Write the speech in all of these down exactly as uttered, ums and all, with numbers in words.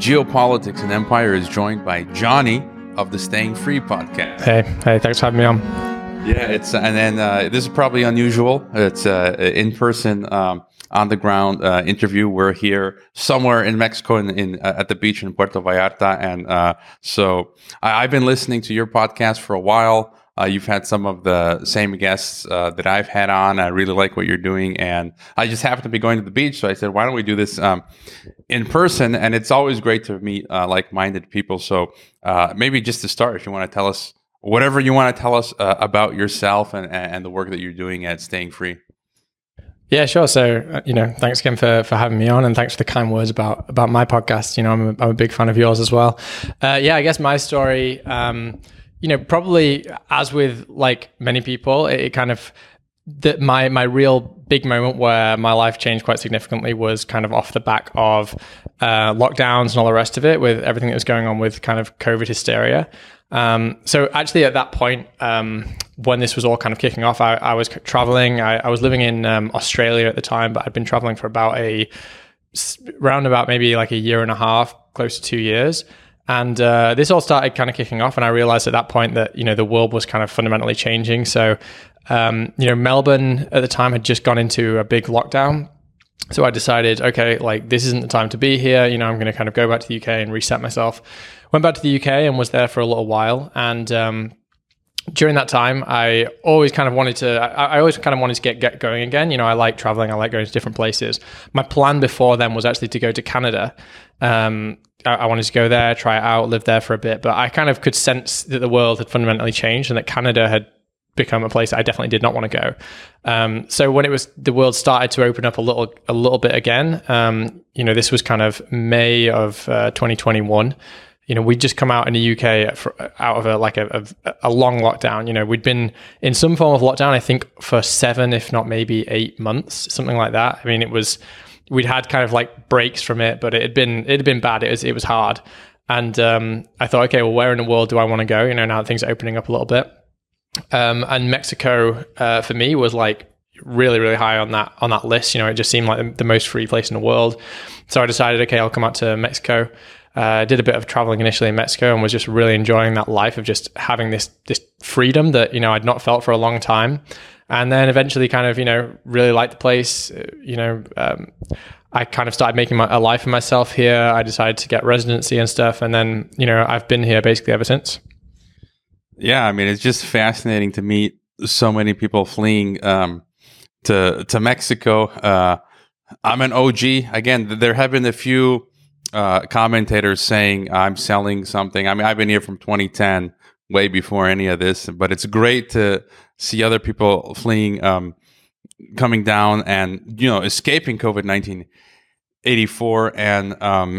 Geopolitics and Empire is joined by Johnny of the Staying Free podcast. Hey, hey, thanks for having me on. Yeah, it's and then uh, this is probably unusual. It's uh, in person, um, on the ground uh, interview. We're here somewhere in Mexico, in, in uh, at the beach in Puerto Vallarta, and uh, so I, I've been listening to your podcast for a while. Uh, you've had some of the same guests uh, that I've had on. I really like what you're doing. And I just happened to be going to the beach. So I said, why don't we do this um, in person? And it's always great to meet uh, like-minded people. So uh, maybe just to start, if you want to tell us whatever you want to tell us uh, about yourself and, and the work that you're doing at Staying Free. Yeah, sure. So, uh, you know, thanks again for, for having me on, and thanks for the kind words about, about my podcast. You know, I'm a, I'm a big fan of yours as well. Uh, yeah, I guess my story... Um, You know, probably as with like many people, it, it kind of that my my real big moment where my life changed quite significantly was kind of off the back of uh, lockdowns and all the rest of it, with everything that was going on with kind of COVID hysteria. Um, so actually, at that point, um, when this was all kind of kicking off, I, I was traveling. I, I was living in um, Australia at the time, but I'd been traveling for about a round about maybe like a year and a half, close to two years. And uh, this all started kind of kicking off, and I realized at that point that, you know, the world was kind of fundamentally changing. So, um, you know, Melbourne at the time had just gone into a big lockdown. So I decided, okay, like this isn't the time to be here. You know, I'm going to kind of go back to the U K and reset myself. Went back to the U K and was there for a little while. And um, during that time, I always kind of wanted to, I, I always kind of wanted to get, get going again. You know, I like traveling. I like going to different places. My plan before then was actually to go to Canada. Um, I, I wanted to go there, try it out, live there for a bit. But I kind of could sense that the world had fundamentally changed and that Canada had become a place I definitely did not want to go. Um, so when it was, the world started to open up a little, a little bit again, um, you know, this was kind of May of uh, twenty twenty-one. You know, we'd just come out in the U K for, out of a like a, a, a long lockdown. You know, we'd been in some form of lockdown, I think, for seven, if not maybe eight months, something like that. I mean, it was, we'd had kind of like breaks from it, but it had been, it had been bad. It was, it was hard. And um, I thought, okay, well, where in the world do I want to go? You know, now that things are opening up a little bit. Um, and Mexico, uh, for me, was like really, really high on that, on that list. You know, it just seemed like the, the most free place in the world. So I decided, okay, I'll come out to Mexico. I uh, did a bit of traveling initially in Mexico and was just really enjoying that life of just having this this freedom that, you know, I'd not felt for a long time. And then eventually kind of, you know, really liked the place. You know, um, I kind of started making my, a life for myself here. I decided to get residency and stuff. And then, you know, I've been here basically ever since. Yeah, I mean, it's just fascinating to meet so many people fleeing um, to, to Mexico. Uh, I'm an O G. Again, there have been a few... Uh, commentators saying I'm selling something. I mean, I've been here from twenty ten, way before any of this, but it's great to see other people fleeing, um, coming down and, you know, escaping COVID nineteen eighty-four. And um,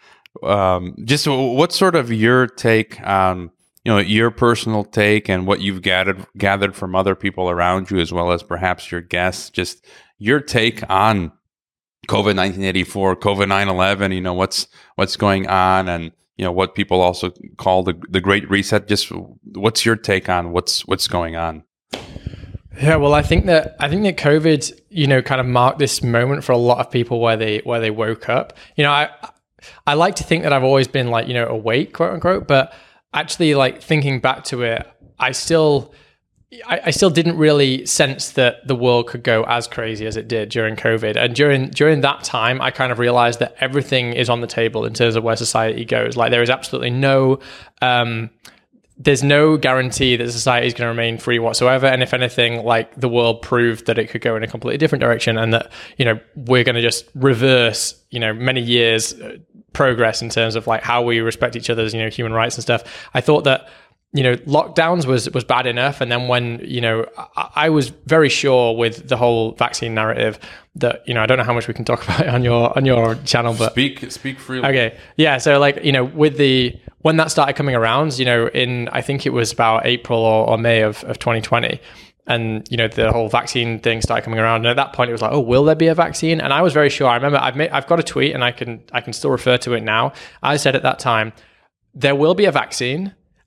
um, just what's sort of your take on, you know, your personal take and what you've gathered, gathered from other people around you, as well as perhaps your guests, just your take on COVID nineteen eighty-four, COVID nine eleven, you know, what's what's going on, and, you know, what people also call the the Great Reset. Just what's your take on what's what's going on? Yeah, well, I think that I think that COVID, you know, kind of marked this moment for a lot of people where they where they woke up. You know, I I like to think that I've always been like, you know, awake, quote unquote, but actually, like, thinking back to it, I still. I, I still didn't really sense that the world could go as crazy as it did during COVID. And during during that time, I kind of realized that everything is on the table in terms of where society goes. Like, there is absolutely no, um, there's no guarantee that society is going to remain free whatsoever. And if anything, like, the world proved that it could go in a completely different direction, and that, you know, we're going to just reverse, you know, many years progress in terms of like how we respect each other's, you know, human rights and stuff. I thought that, you know, lockdowns was was bad enough. And then when, you know, I, I was very sure with the whole vaccine narrative that, you know, I don't know how much we can talk about it on your on your channel, but speak speak freely. Okay. Yeah. So, like, you know, with the when that started coming around, you know, in I think it was about April or, or May of, of twenty twenty. And, you know, the whole vaccine thing started coming around. And at that point, it was like, oh, will there be a vaccine? And I was very sure. I remember I've made, I've got a tweet, and I can I can still refer to it now. I said at that time, there will be a vaccine.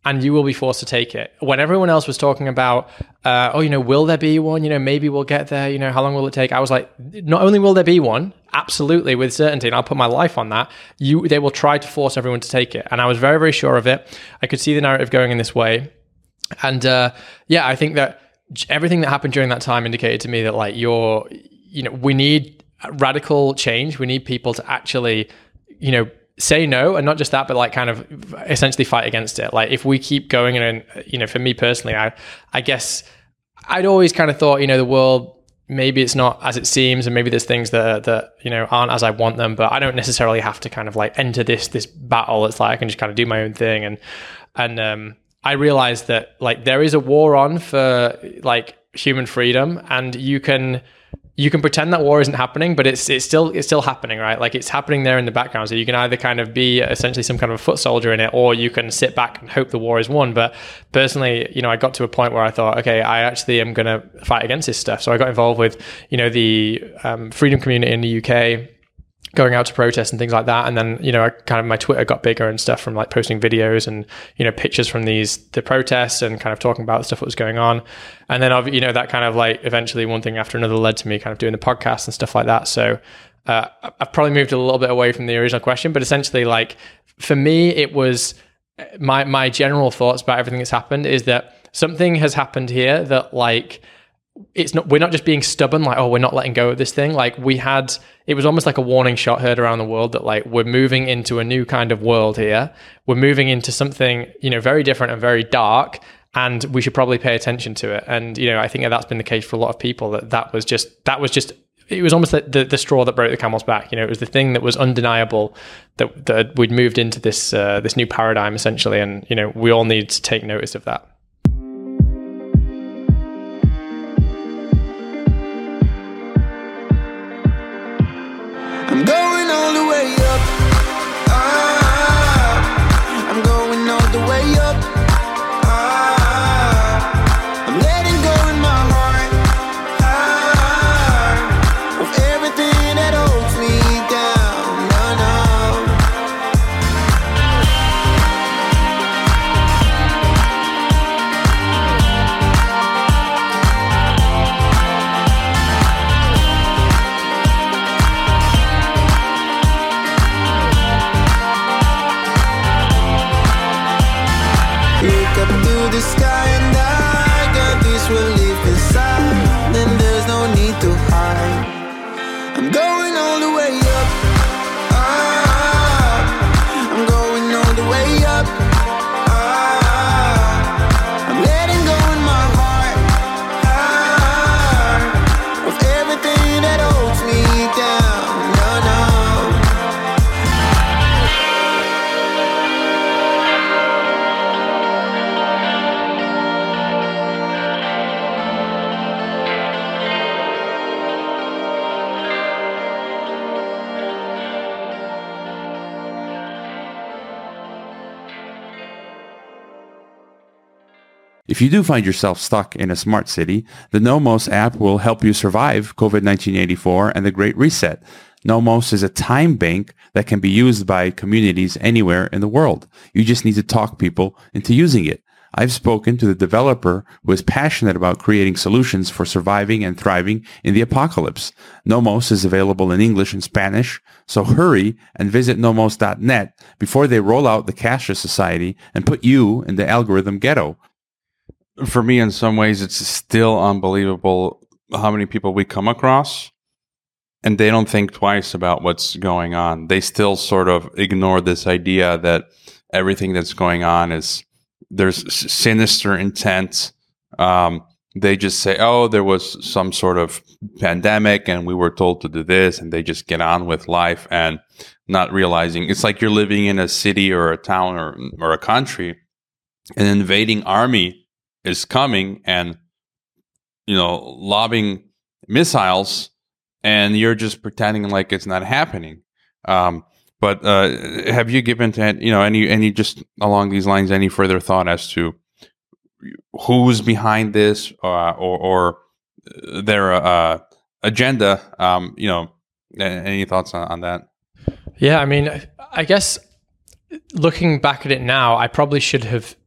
and you will be forced to take it. When everyone else was talking about, uh, oh, you know, will there be one? You know, maybe we'll get there. You know, how long will it take? I was like, not only will there be one, absolutely, with certainty, and I'll put my life on that, you, they will try to force everyone to take it. And I was very, very sure of it. I could see the narrative going in this way. And uh, yeah, I think that everything that happened during that time indicated to me that like you're, you know, we need radical change. We need people to actually, you know, say no, and not just that, but like kind of essentially fight against it. Like if we keep going, and you know, for me personally, I, I guess I'd always kind of thought, you know, the world, maybe it's not as it seems, and maybe there's things that that you know aren't as I want them, but I don't necessarily have to kind of like enter this this battle. It's like I can just kind of do my own thing, and and um, I realized that like there is a war on for like human freedom, and you can. You can pretend that war isn't happening, but it's it's still it's still happening, right? Like it's happening there in the background. So you can either kind of be essentially some kind of a foot soldier in it, or you can sit back and hope the war is won. But personally, you know, I got to a point where I thought, okay, I actually am going to fight against this stuff. So I got involved with, you know, the um, freedom community in the U K, going out to protest and things like that. And then, you know, I kind of, my Twitter got bigger and stuff from like posting videos and, you know, pictures from these, the protests, and kind of talking about the stuff that was going on. And then, you know, that kind of like eventually one thing after another led to me kind of doing the podcast and stuff like that. So uh, I've probably moved a little bit away from the original question, but essentially like for me, it was my, my general thoughts about everything that's happened is that something has happened here that like, it's not, we're not just being stubborn, like, oh, we're not letting go of this thing. Like we had, it was almost like a warning shot heard around the world that like, we're moving into a new kind of world here. We're moving into something, you know, very different and very dark, and we should probably pay attention to it. And, you know, I think that that's been the case for a lot of people, that that was just, that was just, it was almost the, the, the straw that broke the camel's back. You know, it was the thing that was undeniable that, that we'd moved into this, uh, this new paradigm essentially. And, you know, we all need to take notice of that. I'm going all the way up. Ah, I'm going all the way up. Ah, I'm letting go in my heart. Ah, of everything that holds me down. No, the sky, and I got this relief inside, then there's no need to hide. I'm going all the way up. Ah, I'm going all the way up. Ah, I'm letting go in my heart. Ah, of everything that holds me down. No, no. If you do find yourself stuck in a smart city, the Nomos app will help you survive COVID nineteen eighty-four and the Great Reset. Nomos is a time bank that can be used by communities anywhere in the world. You just need to talk people into using it. I've spoken to the developer who is passionate about creating solutions for surviving and thriving in the apocalypse. Nomos is available in English and Spanish, so hurry and visit nomos dot net before they roll out the cashless society and put you in the algorithm ghetto. For me, in some ways, it's still unbelievable how many people we come across, and they don't think twice about what's going on. They still sort of ignore this idea that everything that's going on is, there's sinister intent. Um, they just say, oh, there was some sort of pandemic and we were told to do this, and they just get on with life and not realizing it's like you're living in a city or a town or, or a country, an invading army is coming and, you know, lobbing missiles, and you're just pretending like it's not happening. Um, but uh, have you given to, you know, any any just along these lines any further thought as to who's behind this, uh, or or their uh, agenda? Um, you know, any thoughts on, on that? Yeah, I mean, I guess looking back at it now, I probably should have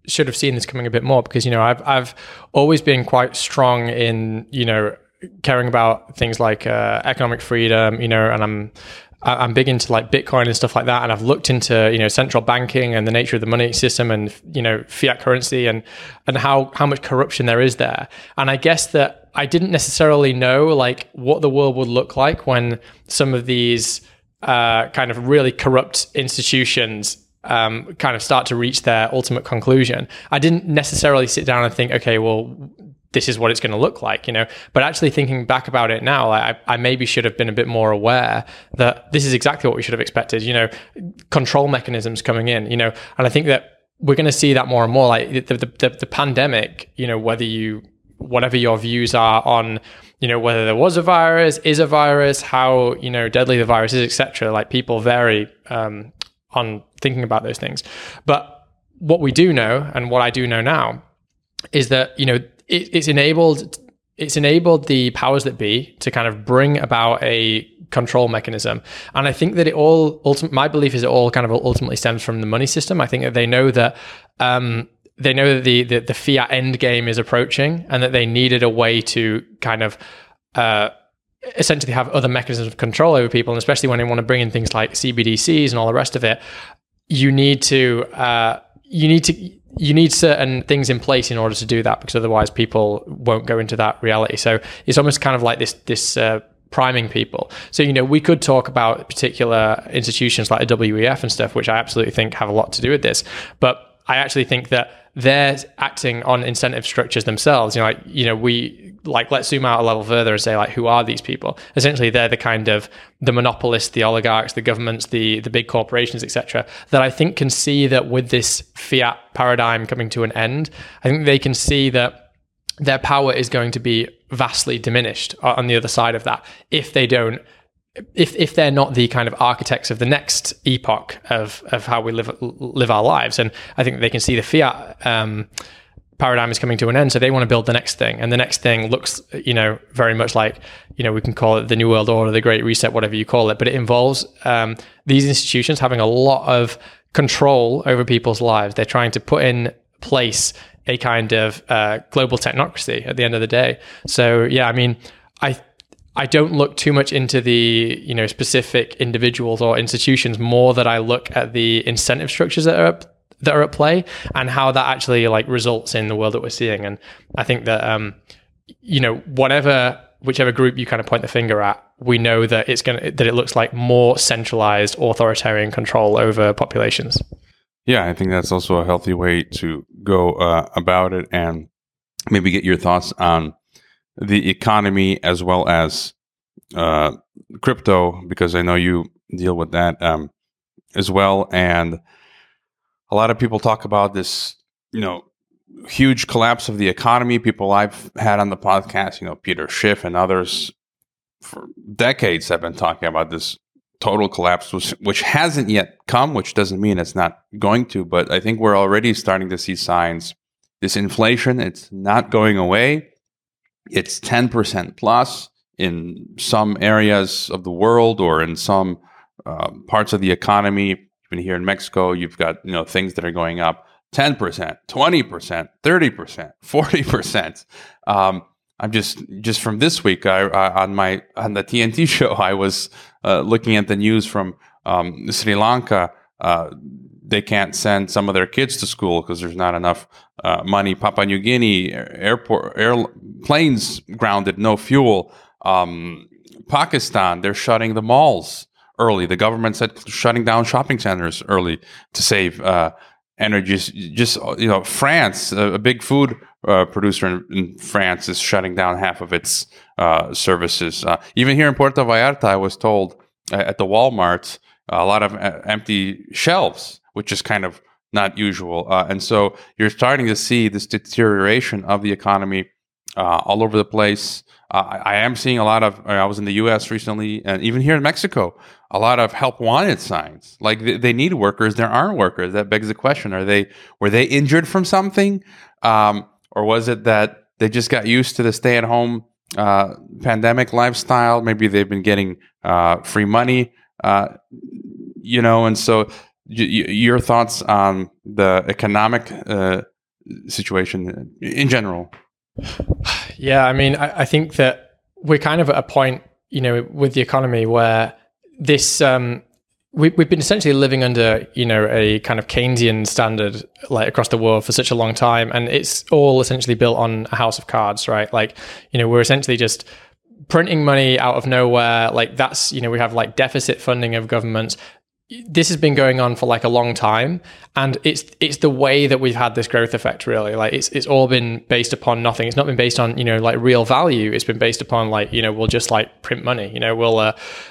should have seen this coming a bit more, because, you know, I've I've always been quite strong in, you know, caring about things like uh, economic freedom, you know, and I'm I'm big into like Bitcoin and stuff like that. And I've looked into, you know, central banking and the nature of the money system and, you know, fiat currency and, and how, how much corruption there is there. And I guess that I didn't necessarily know like what the world would look like when some of these uh, kind of really corrupt institutions um, kind of start to reach their ultimate conclusion. I didn't necessarily sit down and think, okay, well, this is what it's going to look like, you know, but actually thinking back about it now, I, I maybe should have been a bit more aware that this is exactly what we should have expected, you know, control mechanisms coming in, you know, and I think that we're going to see that more and more. Like the, the, the, the pandemic, you know, whether you, whatever your views are on, you know, whether there was a virus, is a virus, how, you know, deadly the virus is, et cetera. Like people vary um, on thinking about those things. But what we do know, and what I do know now, is that, you know, It, it's enabled it's enabled the powers that be to kind of bring about a control mechanism. And I think that it all, ultimate, my belief is it all kind of ultimately stems from the money system. I think that they know that um, they know that the, the, the fiat end game is approaching and that they needed a way to kind of uh, essentially have other mechanisms of control over people. And especially when they want to bring in things like C B D Cs and all the rest of it, you need to, uh, you need to, you need certain things in place in order to do that, because otherwise people won't go into that reality. So it's almost kind of like this, this uh, priming people. So, you know, we could talk about particular institutions like the W E F and stuff, which I absolutely think have a lot to do with this. But I actually think that they're acting on incentive structures themselves. You know, like, you know, we like, let's zoom out a level further and say like, who are these people? Essentially, they're the kind of the monopolists, the oligarchs, the governments, the the big corporations, et cetera, that I think can see that with this fiat paradigm coming to an end, I think they can see that their power is going to be vastly diminished on the other side of that if they don't, if if they're not the kind of architects of the next epoch of of how we live live our lives. And I think they can see the fiat um, paradigm is coming to an end, so they want to build the next thing, and the next thing looks, you know, very much like, you know, we can call it the New World Order, the Great Reset, whatever you call it, but it involves um, these institutions having a lot of control over people's lives. They're trying to put in place a kind of uh, global technocracy at the end of the day. So yeah, I mean, I. I don't look too much into the, you know, specific individuals or institutions, more that I look at the incentive structures that are that are at play and how that actually like results in the world that we're seeing. And I think that um, you know, whatever whichever group you kind of point the finger at, we know that it's gonna that it looks like more centralized authoritarian control over populations. Yeah, I think that's also a healthy way to go uh, about it, and maybe get your thoughts on the economy as well as uh, crypto, because I know you deal with that um, as well. And a lot of people talk about this, you know, huge collapse of the economy. People I've had on the podcast, you know, Peter Schiff and others for decades have been talking about this total collapse, which, which hasn't yet come, which doesn't mean it's not going to. But I think we're already starting to see signs. This inflation, it's not going away. It's ten percent plus in some areas of the world, or in some uh, parts of the economy. Even here in Mexico, you've got, you know, things that are going up ten percent, twenty percent, thirty percent, forty percent. Um, I'm just just from this week I, I, on my on the T N T show, I was uh, looking at the news from um, Sri Lanka. Uh, they can't send some of their kids to school because there's not enough uh, money. Papua New Guinea airport airplanes grounded, no fuel. Um, Pakistan, they're shutting the malls early. The government said shutting down shopping centers early to save uh, energy. Just, you know, France, a, a big food uh, producer in, in France, is shutting down half of its uh, services. Uh, even here in Puerto Vallarta, I was told uh, at the Walmart, a lot of uh, empty shelves, which is kind of not usual. Uh, and so you're starting to see this deterioration of the economy uh, all over the place. Uh, I, I am seeing a lot of, I was in the U S recently, and even here in Mexico, a lot of help wanted signs. Like they, they need workers, there aren't workers. That begs the question, are they, were they injured from something? Um, or was it that they just got used to the stay at home uh, pandemic lifestyle? Maybe they've been getting uh, free money. Uh, you know, and so y- y- your thoughts on the economic uh, situation in general? Yeah, I mean, I, I think that we're kind of at a point, you know, with the economy where this, um, we, we've been essentially living under, you know, a kind of Keynesian standard, like across the world for such a long time. And it's all essentially built on a house of cards, right? Like, you know, we're essentially just printing money out of nowhere. Like that's, you know, we have like deficit funding of governments. This has been going on for like a long time, and it's it's the way that we've had this growth effect, really. Like it's it's all been based upon nothing. It's not been based on, you know, like real value. It's been based upon like, you know, we'll just like print money, you know, we'll uh,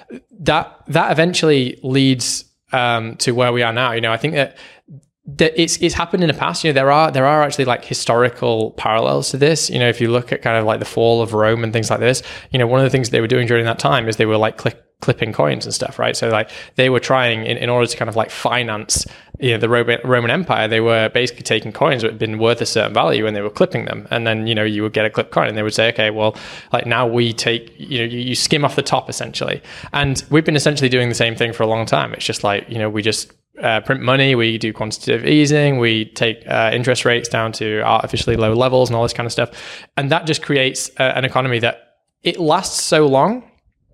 that that eventually leads um to where we are now. You know, I think that that it's it's happened in the past. You know, there are there are actually like historical parallels to this. You know, if you look at kind of like the fall of Rome and things like this, you know, one of the things they were doing during that time is they were like click clipping coins and stuff, right? So like they were trying in, in order to kind of like finance, you know, the Roman, Roman Empire, they were basically taking coins that had been worth a certain value and they were clipping them. And then, you know, you would get a clip coin and they would say, okay, well, like now we take, you know, you, you skim off the top essentially. And we've been essentially doing the same thing for a long time. It's just like, you know, we just uh, print money, we do quantitative easing, we take uh, interest rates down to artificially low levels and all this kind of stuff. And that just creates uh, an economy that it lasts so long,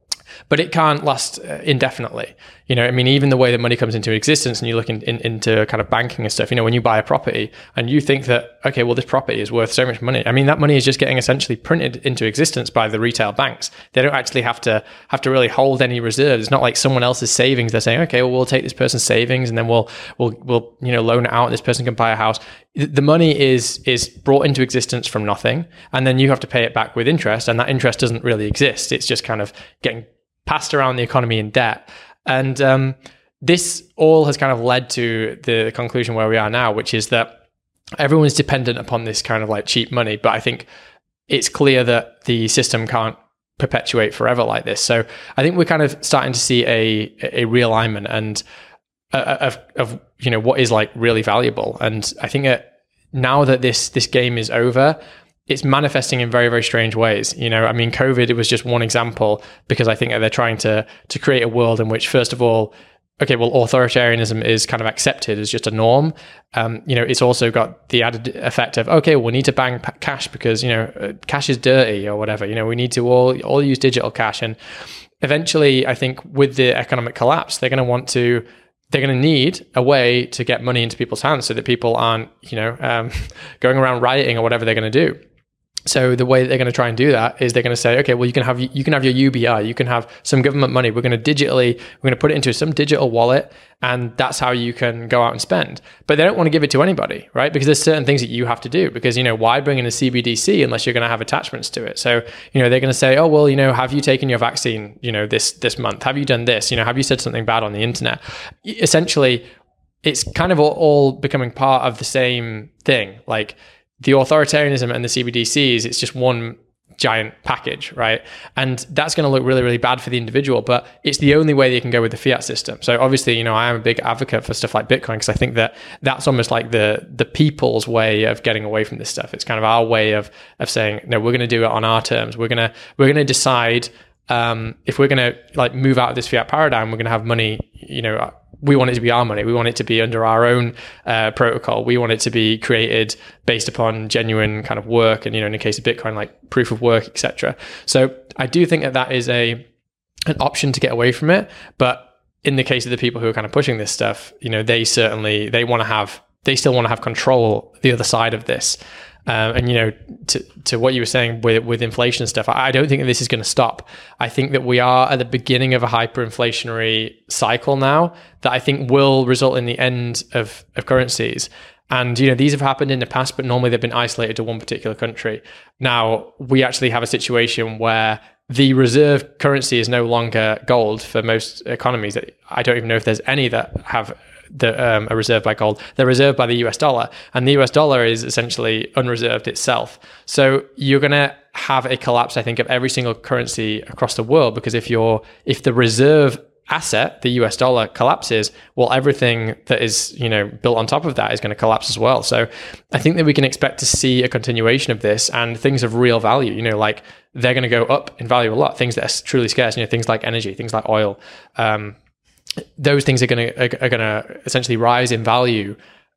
but it can't last uh, indefinitely. You know, I mean, even the way that money comes into existence and you look in, in, into kind of banking and stuff, you know, when you buy a property and you think that, okay, well, this property is worth so much money. I mean, that money is just getting essentially printed into existence by the retail banks. They don't actually have to have to really hold any reserves. It's not like someone else's savings. They're saying, okay, well, we'll take this person's savings and then we'll, we'll, we'll, you know, loan it out. This person can buy a house. The money is, is brought into existence from nothing. And then you have to pay it back with interest. And that interest doesn't really exist. It's just kind of getting passed around the economy in debt. And um, this all has kind of led to the conclusion where we are now, which is that everyone's dependent upon this kind of like cheap money. But I think it's clear that the system can't perpetuate forever like this. So I think we're kind of starting to see a a realignment and uh, of of you know what is like really valuable. And I think that now that this this game is over, it's manifesting in very, very strange ways. You know, I mean, COVID, it was just one example because I think that they're trying to to create a world in which, first of all, okay, well, authoritarianism is kind of accepted as just a norm. Um, you know, it's also got the added effect of, okay, well, we need to ban p- cash because, you know, cash is dirty or whatever. You know, we need to all all use digital cash. And eventually, I think with the economic collapse, they're going to want to they're going to need a way to get money into people's hands so that people aren't, you know, um, going around rioting or whatever they're going to do. So the way they're going to try and do that is they're going to say, okay, well, you can have you can have your U B I, you can have some government money. We're going to digitally, we're going to put it into some digital wallet, and that's how you can go out and spend. But they don't want to give it to anybody, right? Because there's certain things that you have to do. Because, you know, why bring in a C B D C unless you're going to have attachments to it? So, you know, they're going to say, oh, well, you know, have you taken your vaccine, you know, this this month? Have you done this? You know, have you said something bad on the internet? Essentially, it's kind of all, all becoming part of the same thing, like. The authoritarianism and the C B D Cs, it's just one giant package, right? And that's going to look really, really bad for the individual, but it's the only way they can go with the fiat system. So obviously, you know, I am a big advocate for stuff like Bitcoin because I think that that's almost like the the people's way of getting away from this stuff. It's kind of our way of of saying, no, we're going to do it on our terms. We're going to we're going to decide um, if we're going to like move out of this fiat paradigm. We're going to have money, you know. We want it to be our money. We want it to be under our own uh, protocol. We want it to be created based upon genuine kind of work. And, you know, in the case of Bitcoin, like proof of work, et cetera. So I do think that that is a an option to get away from it. But in the case of the people who are kind of pushing this stuff, you know, they certainly, they want to have, they still want to have control the other side of this. Um, and, you know, to, to what you were saying with, with inflation and stuff, I don't think that this is going to stop. I think that we are at the beginning of a hyperinflationary cycle now that I think will result in the end of, of currencies. And, you know, these have happened in the past, but normally they've been isolated to one particular country. Now, we actually have a situation where the reserve currency is no longer gold for most economies. I don't even know if there's any that have that um, are reserved by gold. They're reserved by the U S dollar, and the U S dollar is essentially unreserved itself. So you're going to have a collapse, I think, of every single currency across the world, because if you're if the reserve asset, the U S dollar, collapses, well, everything that is, you know, built on top of that is going to collapse as well. So I think that we can expect to see a continuation of this, and things of real value, you know, like they're going to go up in value a lot. Things that are truly scarce, you know, things like energy, things like oil, um, those things are going to are, are going to essentially rise in value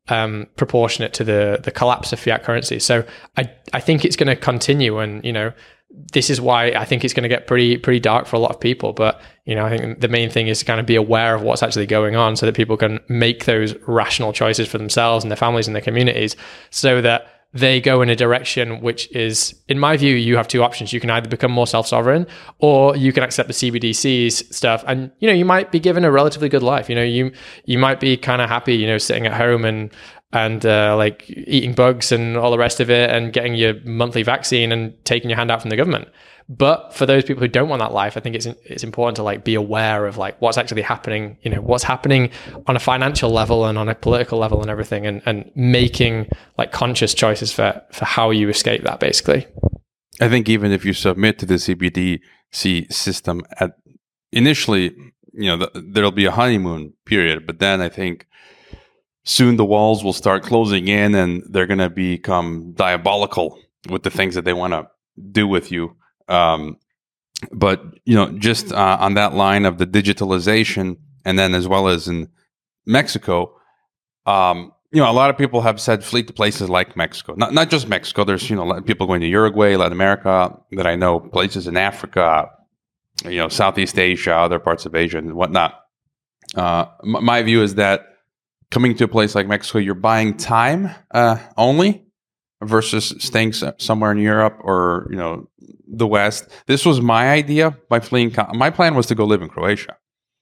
um, proportionate to the the collapse of fiat currency. So I I think it's going to continue, and you know this is why I think it's going to get pretty pretty dark for a lot of people. But you know I think the main thing is to kind of be aware of what's actually going on, so that people can make those rational choices for themselves and their families and their communities, so that they go in a direction which is, in my view, you have two options. You can either become more self-sovereign, or you can accept the C B D C's stuff, and you know you might be given a relatively good life. You know you you might be kind of happy, you know, sitting at home and and uh, like eating bugs and all the rest of it, and getting your monthly vaccine and taking your hand out from the government. But for those people who don't want that life, I think it's it's important to like be aware of like what's actually happening, you know, what's happening on a financial level and on a political level and everything, and, and making like conscious choices for, for how you escape that, basically. I think even if you submit to the C B D C system at initially, you know, the, there'll be a honeymoon period, but then I think soon the walls will start closing in and they're going to become diabolical with the things that they want to do with you. Um, but, you know, just uh, on that line of the digitalization, and then as well as in Mexico, um, you know, a lot of people have said flee to places like Mexico. Not not just Mexico. There's, you know, a lot of people going to Uruguay, Latin America that I know, places in Africa, you know, Southeast Asia, other parts of Asia and whatnot. Uh, m- my view is that coming to a place like Mexico, you're buying time uh, only versus staying s- somewhere in Europe or, you know, the West. This was my idea by fleeing. My plan was to go live in Croatia.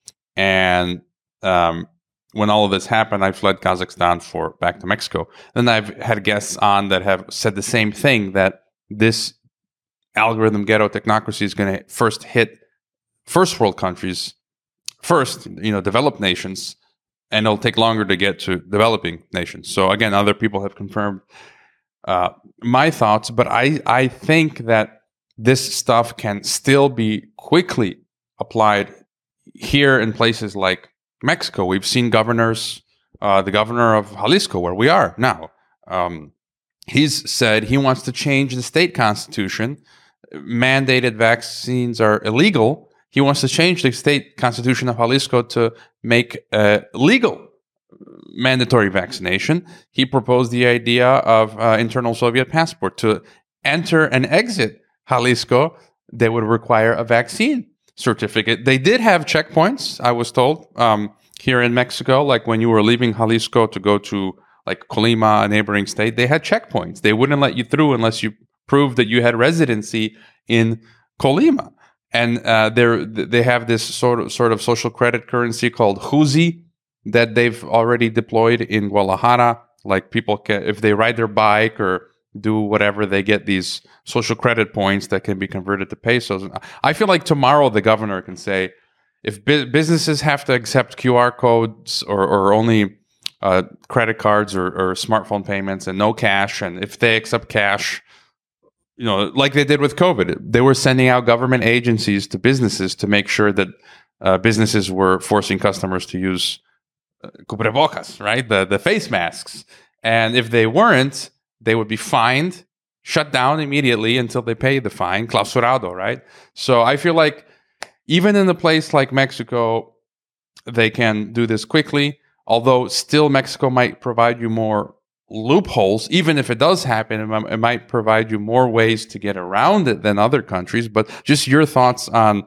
And um, when all of this happened, I fled Kazakhstan for back to Mexico. Then I've had guests on that have said the same thing, that this algorithm ghetto technocracy is going to first hit first world countries, first, you know, developed nations, and it'll take longer to get to developing nations. So again, other people have confirmed uh, my thoughts, but I, I think that this stuff can still be quickly applied here in places like Mexico. We've seen governors, uh, the governor of Jalisco, where we are now, um, he's said he wants to change the state constitution. Mandated vaccines are illegal. He wants to change the state constitution of Jalisco to make uh, legal mandatory vaccination. He proposed the idea of uh, internal Soviet passport. To enter and exit Jalisco, they would require a vaccine certificate. They did have checkpoints, I was told, um, here in Mexico. Like when you were leaving Jalisco to go to like Colima, a neighboring state, they had checkpoints. They wouldn't let you through unless you proved that you had residency in Colima. And uh, they they have this sort of sort of social credit currency called Huzi that they've already deployed in Guadalajara. Like people can, if they ride their bike or do whatever, they get these social credit points that can be converted to pesos. I feel like tomorrow the governor can say, if bu- businesses have to accept Q R codes or, or only uh, credit cards or, or smartphone payments and no cash, and if they accept cash, you know, like they did with COVID, they were sending out government agencies to businesses to make sure that uh, businesses were forcing customers to use uh, cubrebocas, right? The, the face masks. And if they weren't, they would be fined, shut down immediately until they pay the fine, clausurado, right? So I feel like even in a place like Mexico, they can do this quickly, although still Mexico might provide you more loopholes. Even if it does happen, it might, it might provide you more ways to get around it than other countries. But just your thoughts on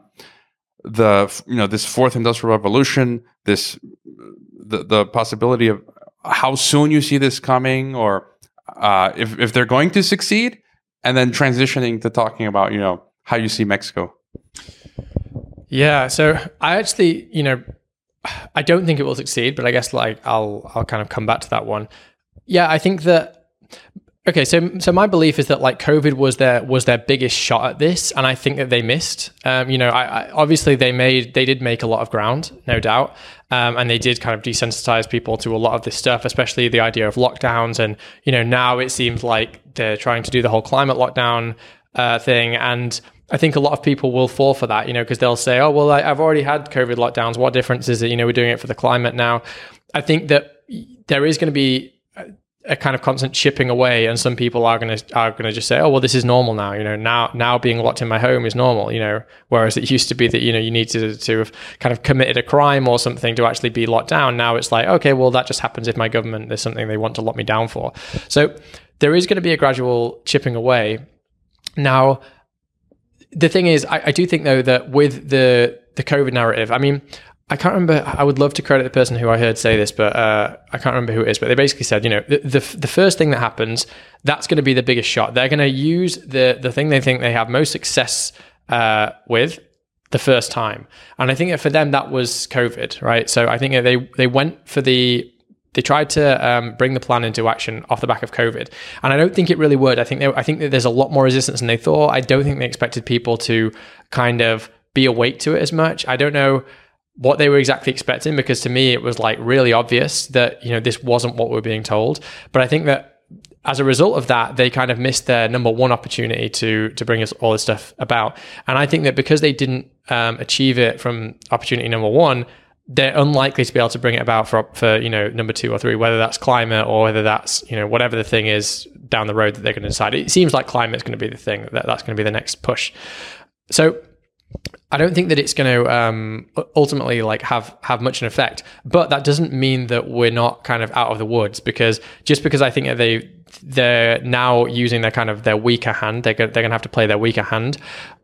the, you know, this fourth industrial revolution, this the, the possibility of how soon you see this coming, or Uh, if if they're going to succeed, and then transitioning to talking about, you know, how you see Mexico. Yeah, so I actually, you know, I don't think it will succeed, but I guess like I'll I'll kind of come back to that one. Yeah, I think that okay, so so my belief is that like COVID was their was their biggest shot at this, and I think that they missed. Um, you know, I, I obviously they made they did make a lot of ground, no doubt. Um, and they did kind of desensitize people to a lot of this stuff, especially the idea of lockdowns. And, you know, now it seems like they're trying to do the whole climate lockdown uh, thing. And I think a lot of people will fall for that, you know, because they'll say, oh, well, I, I've already had COVID lockdowns. What difference is it? You know, we're doing it for the climate now. I think that there is going to be a kind of constant chipping away, and some people are going to are going to just say, oh well, this is normal now. You know, now now being locked in my home is normal. You know, whereas it used to be that, you know, you need to to have kind of committed a crime or something to actually be locked down. Now it's like, okay, well, that just happens if my government, there's something they want to lock me down for. So there is going to be a gradual chipping away. Now, the thing is, I, I do think though that with the the COVID narrative, I mean, I can't remember. I would love to credit the person who I heard say this, but uh, I can't remember who it is. But they basically said, you know, the the, the first thing that happens, that's going to be the biggest shot. They're going to use the the thing they think they have most success uh, with the first time, and I think that for them that was COVID, right? So I think that they they went for the they tried to um, bring the plan into action off the back of COVID, and I don't think it really worked. I think they, I think that there's a lot more resistance than they thought. I don't think they expected people to kind of be awake to it as much. I don't know what they were exactly expecting, because to me it was like really obvious that, you know, this wasn't what we were being told. But I think that as a result of that, they kind of missed their number one opportunity to to bring us all this stuff about. And I think that because they didn't um, achieve it from opportunity number one, they're unlikely to be able to bring it about for for you know number two or three, whether that's climate or whether that's, you know, whatever the thing is down the road that they're going to decide. It seems like climate's going to be the thing that that's going to be the next push. So I don't think that it's going to um, ultimately like have have much an effect, but that doesn't mean that we're not kind of out of the woods, because just because I think that they they're now using their kind of their weaker hand, they're go- they're going to have to play their weaker hand.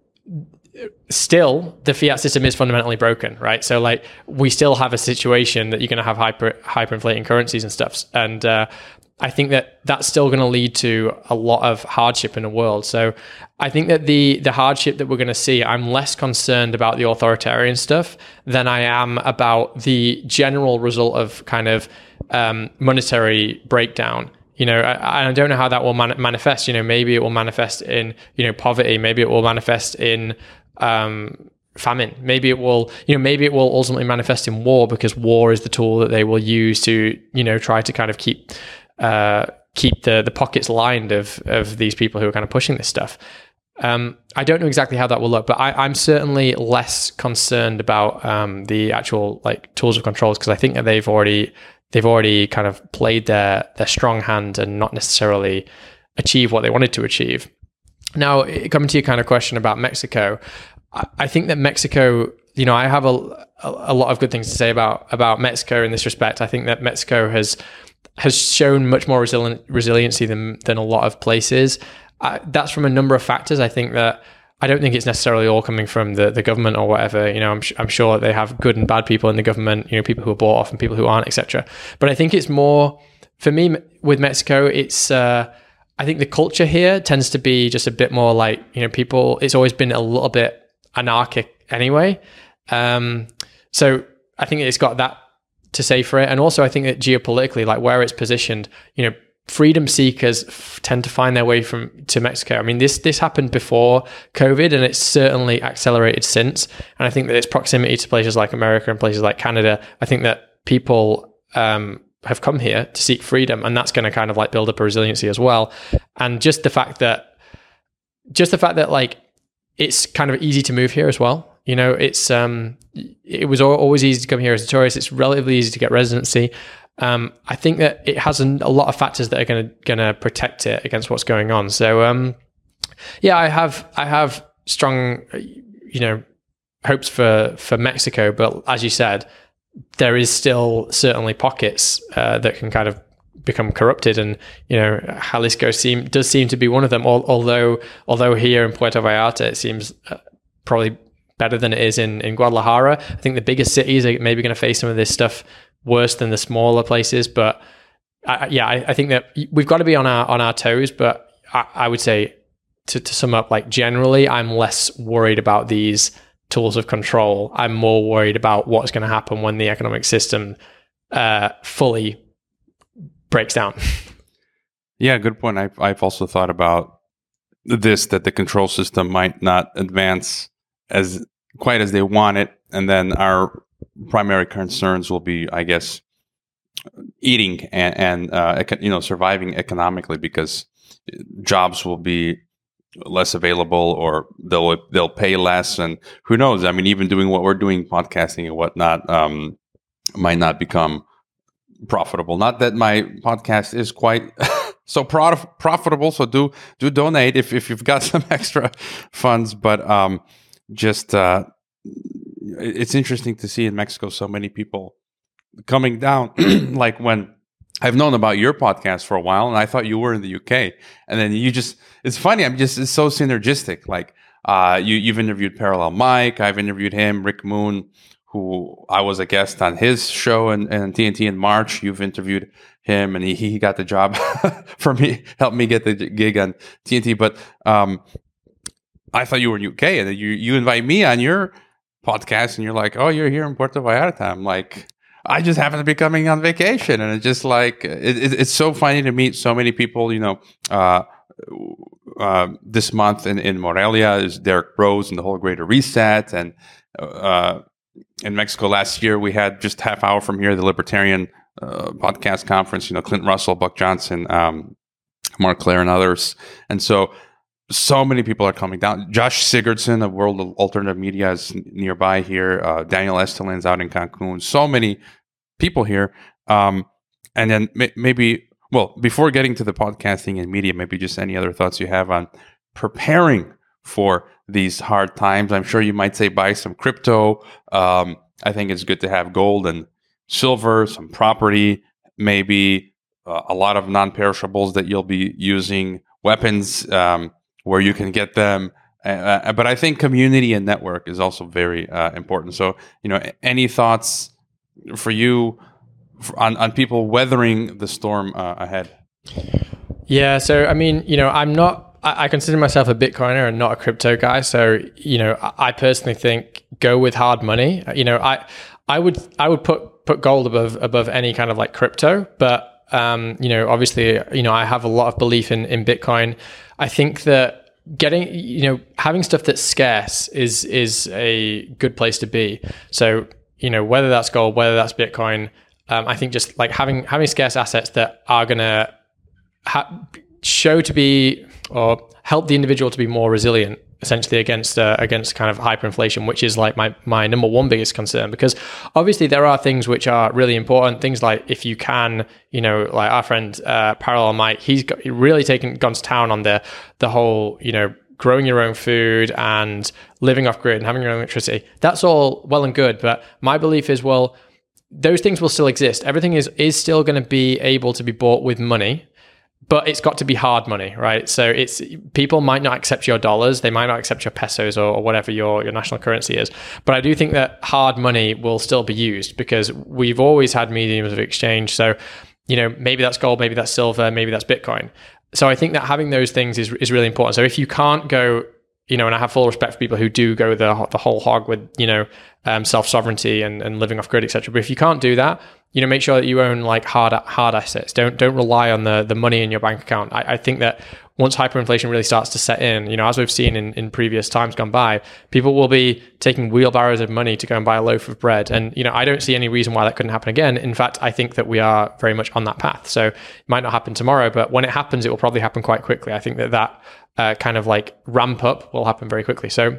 Still, the fiat system is fundamentally broken, right? So like we still have a situation that you're going to have hyper hyperinflating currencies and stuff, and uh, I think that that's still going to lead to a lot of hardship in the world. So I think that the the hardship that we're going to see, I'm less concerned about the authoritarian stuff than I am about the general result of kind of um, monetary breakdown. You know, I, I don't know how that will man- manifest. You know, maybe it will manifest in, you know, poverty. Maybe it will manifest in um, famine. Maybe it will, you know, maybe it will ultimately manifest in war, because war is the tool that they will use to, you know, try to kind of keep uh, keep the the pockets lined of of these people who are kind of pushing this stuff. Um, I don't know exactly how that will look, but I, I'm certainly less concerned about um, the actual like tools of controls, because I think that they've already they've already kind of played their their strong hand and not necessarily achieve what they wanted to achieve. Now, coming to your kind of question about Mexico, I, I think that Mexico, you know, I have a, a a lot of good things to say about about Mexico in this respect. I think that Mexico has has shown much more resilient resiliency than than a lot of places. Uh, that's from a number of factors. I think that I don't think it's necessarily all coming from the, the government or whatever. You know, I'm, I'm sure that they have good and bad people in the government, you know, people who are bought off and people who aren't, et cetera. But I think it's more, for me, with Mexico, it's, uh, I think the culture here tends to be just a bit more like, you know, people, it's always been a little bit anarchic anyway. Um, so I think it's got that to say for it. And also I think that geopolitically, like where it's positioned, you know, freedom seekers f- tend to find their way from to Mexico. I mean, this this happened before COVID, and it's certainly accelerated since. And I think that its proximity to places like America and places like Canada, I think that people um, have come here to seek freedom, and that's going to kind of like build up a resiliency as well. And just the fact that, just the fact that like it's kind of easy to move here as well. You know, it's um, it was always easy to come here as a tourist. It's relatively easy to get residency. Um, I think that it has a, a lot of factors that are going to going to protect it against what's going on. So, um, yeah, I have I have strong, you know, hopes for for Mexico. But as you said, there is still certainly pockets uh, that can kind of become corrupted, and you know, Jalisco seem does seem to be one of them. Although although here in Puerto Vallarta, it seems uh, probably better than it is in in Guadalajara. I think the bigger cities are maybe going to face some of this stuff worse than the smaller places, but I, yeah, I, I think that we've got to be on our on our toes. But I, I would say, to, to sum up, like generally, I'm less worried about these tools of control. I'm more worried about what's going to happen when the economic system uh, fully breaks down. Yeah, good point. I've I've also thought about this, that the control system might not advance as quite as they want it, and then our primary concerns will be, I guess, eating and, and uh, you know, surviving economically, because jobs will be less available, or they'll they'll pay less, and who knows? I mean, even doing what we're doing, podcasting and whatnot, um, might not become profitable. Not that my podcast is quite so prof- profitable. So do do donate if if you've got some extra funds. But um, just uh, it's interesting to see in Mexico so many people coming down. Like when I've known about your podcast for a while, and I thought you were in the U K, and then you just it's funny. I'm just it's so synergistic. Like uh, you you've interviewed Parallel Mike. I've interviewed him, Rick Moon, who I was a guest on his show and, and T N T in March. You've interviewed him, and he, he got the job for me, helped me get the gig on T N T. But um, I thought you were in U K, and then you you invite me on your podcast, and you're like, oh, you're here in Puerto Vallarta. I'm like, I just happen to be coming on vacation, and it's just like it, it, it's so funny to meet so many people. You know, uh, uh, this month in, in Morelia is Derek Rose and the whole Greater Reset, and uh, in Mexico last year we had just half hour from here the Libertarian uh, podcast conference. You know, Clint Russell, Buck Johnson, um, Mark Claire, and others, and so. So many people are coming down. Josh Sigurdson of World Alternative Media is nearby here. Uh, Daniel Estelin's out in Cancun. So many people here. Um, and then may- maybe, well, before getting to the podcasting and media, maybe just any other thoughts you have on preparing for these hard times. I'm sure you might say buy some crypto. Um, I think it's good to have gold and silver, some property, maybe uh, a lot of non-perishables that you'll be using, weapons, um, where you can get them. Uh, but I think community and network is also very uh, important. So, you know, any thoughts for you on, on people weathering the storm uh, ahead? Yeah. So, I mean, you know, I'm not, I, I consider myself a Bitcoiner and not a crypto guy. So, you know, I, I personally think go with hard money. You know, I, I would, I would put, put gold above, above any kind of like crypto, but Um, you know, obviously, you know, I have a lot of belief in, in Bitcoin. I think that getting, you know, having stuff that's scarce is, is a good place to be. So, you know, whether that's gold, whether that's Bitcoin, um, I think just like having, having scarce assets that are going to ha- show to be, or help the individual to be more resilient, essentially against uh, against kind of hyperinflation, which is like my my number one biggest concern. Because obviously there are things which are really important. Things like if you can, you know, like our friend uh, Parallel Mike, he's got, really taken gone to town on the the whole, you know, growing your own food and living off grid and having your own electricity. That's all well and good, but my belief is, well, those things will still exist. Everything is is still going to be able to be bought with money. But it's got to be hard money, right? So it's people might not accept your dollars, they might not accept your pesos or, or whatever your, your national currency is. But I do think that hard money will still be used because we've always had mediums of exchange. So, you know, maybe that's gold, maybe that's silver, maybe that's Bitcoin. So I think that having those things is is really important. So if you can't go, you know, and I have full respect for people who do go the the whole hog with, you know, um, self-sovereignty and, and living off grid, et cetera. But if you can't do that, you know, make sure that you own like hard hard assets. Don't don't rely on the the money in your bank account. I, I think that once hyperinflation really starts to set in, you know, as we've seen in, in previous times gone by, people will be taking wheelbarrows of money to go and buy a loaf of bread. And, you know, I don't see any reason why that couldn't happen again. In fact, I think that we are very much on that path. So it might not happen tomorrow, but when it happens, it will probably happen quite quickly. I think that that uh, kind of like ramp up will happen very quickly. So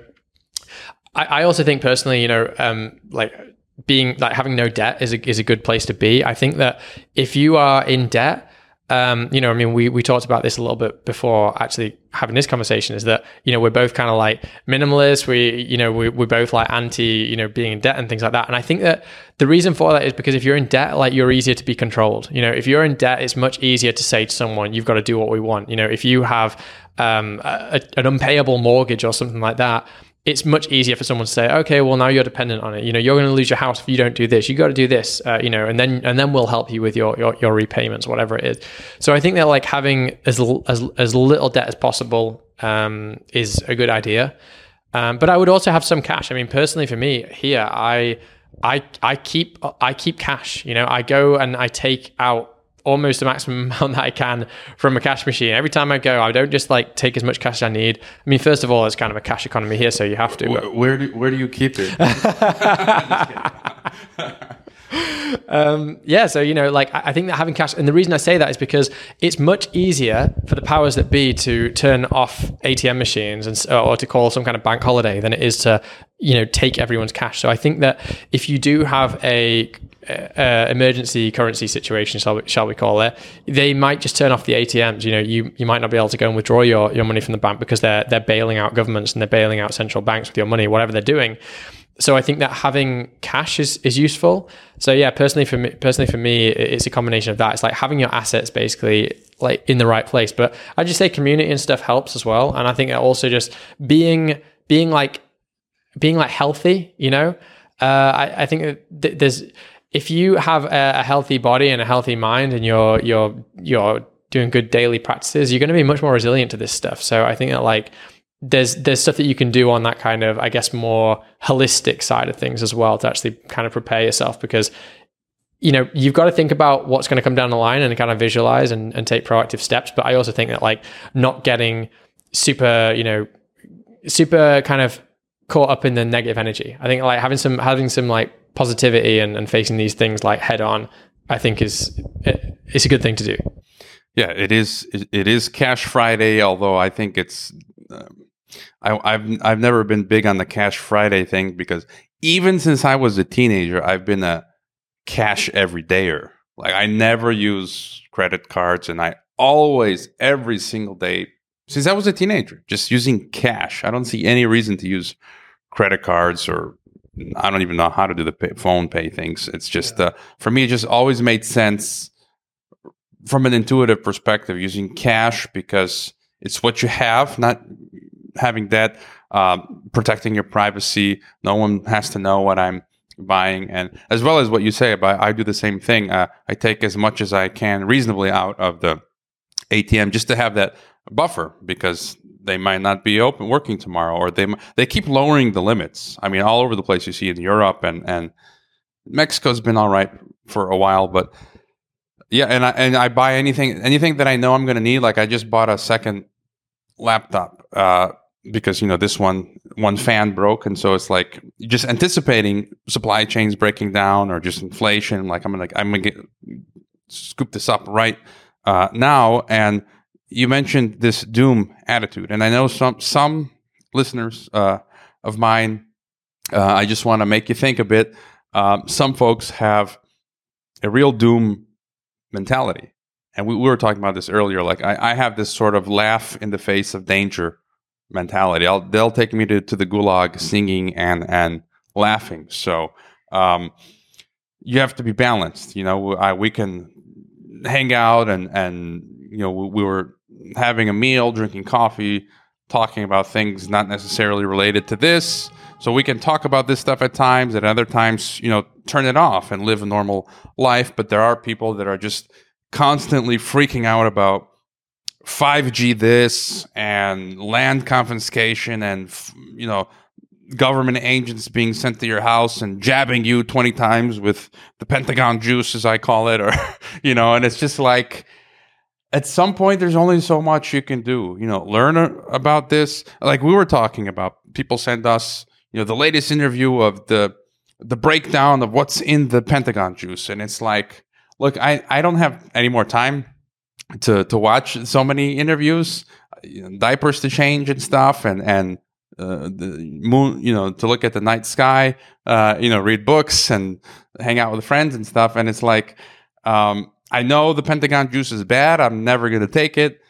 I, I also think personally, you know, um, like being like having no debt is a, is a good place to be. I think that if you are in debt, Um, you know, I mean, we we talked about this a little bit before actually having this conversation, is that, you know, we're both kind of like minimalists. We, you know, we, we're both like anti, you know, being in debt and things like that. And I think that the reason for that is because if you're in debt, like you're easier to be controlled. You know, if you're in debt, it's much easier to say to someone, you've got to do what we want. You know, if you have um, a, an unpayable mortgage or something like that, it's much easier for someone to say, okay, well, now you're dependent on it. You know, you're going to lose your house if you don't do this. You got to do this, uh, you know, and then and then we'll help you with your, your your repayments, whatever it is. So I think that like having as as as little debt as possible um, is a good idea. Um, but I would also have some cash. I mean, personally, for me here, I I I keep I keep cash. You know, I go and I take out almost the maximum amount that I can from a cash machine. Every time I go, I don't just like take as much cash as I need. I mean, first of all, it's kind of a cash economy here, so you have to. Where, where do where do you keep it? um, yeah, so you know, like I think that having cash, and the reason I say that is because it's much easier for the powers that be to turn off A T M machines and or to call some kind of bank holiday than it is to, you know, take everyone's cash. So I think that if you do have a uh, emergency currency situation, shall we, shall we call it, they might just turn off the A T Ms. You know, you you might not be able to go and withdraw your, your money from the bank because they're they're bailing out governments and they're bailing out central banks with your money, whatever they're doing. So I think that having cash is, is useful. So yeah, personally for me, personally for me, it's a combination of that. It's like having your assets basically like in the right place. But I just say community and stuff helps as well. And I think that also just being being like being like healthy, you know, uh, I, I think th- there's if you have a, a healthy body and a healthy mind, and you're you're you're doing good daily practices, you're going to be much more resilient to this stuff. So I think that like. There's there's stuff that you can do on that kind of, I guess, more holistic side of things as well to actually kind of prepare yourself, because, you know, you've got to think about what's going to come down the line and kind of visualize and, and take proactive steps. But I also think that like not getting super, you know, super kind of caught up in the negative energy. I think like having some having some like positivity and, and facing these things like head on, I think is it, it's a good thing to do. Yeah, it is. It is Cash Friday, although I think it's. Um, I, I've I've never been big on the Cash Friday thing, because even since I was a teenager, I've been a cash everydayer. Like I never use credit cards, and I always, every single day since I was a teenager, just using cash. I don't see any reason to use credit cards, or I don't even know how to do the pay, phone pay things. It's just yeah. uh, for me, it just always made sense from an intuitive perspective using cash, because it's what you have, not having debt, um, protecting your privacy. No one has to know what I'm buying. And as well as what you say about, I do the same thing. Uh, I take as much as I can reasonably out of the A T M just to have that buffer, because they might not be open working tomorrow, or they they keep lowering the limits. I mean, all over the place you see in Europe, and, and Mexico's been all right for a while, but yeah, and I and I buy anything anything that I know I'm going to need. Like I just bought a second laptop uh, because you know this one one fan broke, and so it's like just anticipating supply chains breaking down or just inflation. Like I'm gonna I'm gonna get, scoop this up right uh, now. And you mentioned this doom attitude, and I know some some listeners uh, of mine. Uh, I just want to make you think a bit. Um, some folks have a real doom mentality. And we, we were talking about this earlier. Like I, I have this sort of laugh in the face of danger mentality. I'll, they'll take me to, to the gulag singing and, and laughing. So um, you have to be balanced. You know, I, we can hang out and, and you know, we, we were having a meal, drinking coffee, talking about things not necessarily related to this. So we can talk about this stuff at times, and other times, you know, turn it off and live a normal life. But there are people that are just constantly freaking out about five G this and land confiscation and, you know, government agents being sent to your house and jabbing you twenty times with the Pentagon juice, as I call it, or, you know, and it's just like, at some point, there's only so much you can do, you know, learn about this. Like we were talking about, people send us, you know, the latest interview of the the breakdown of what's in the Pentagon juice. And it's like, look, I, I don't have any more time to to watch so many interviews, you know, diapers to change and stuff, and and uh, the moon, you know, to look at the night sky, uh, you know, read books and hang out with friends and stuff. And it's like, um, I know the Pentagon juice is bad. I'm never going to take it.